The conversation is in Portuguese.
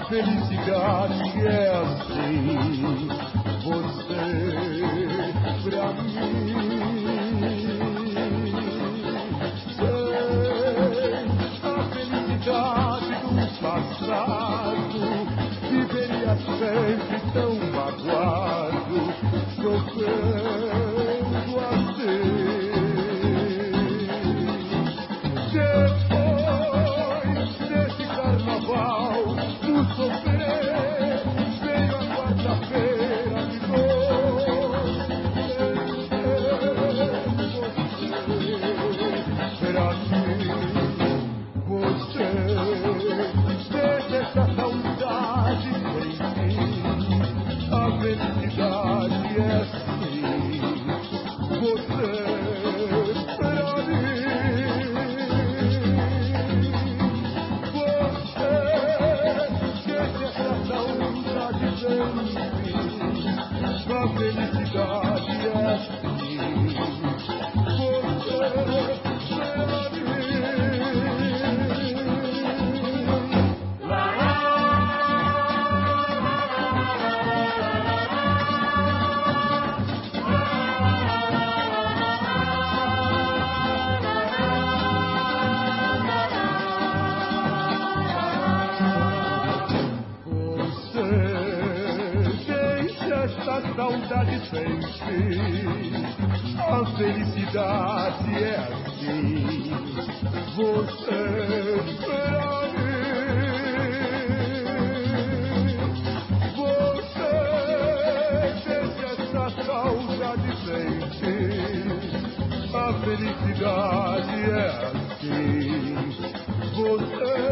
felicidade é assim, você pra mim. Sei a felicidade do passado, viveria sempre tão magoado, sofrendo assim. Depois desse carnaval, do sofrer, veio a quarta-feira de dor. Pra mim, você desde essa saudade sem fim. A felicidade é assim, você pra mim. A felicidade é assim, você pra essa saudade sem fim. A felicidade é assim, você pra mim. Você desde essa saudade sem fim. A felicidade é assim, você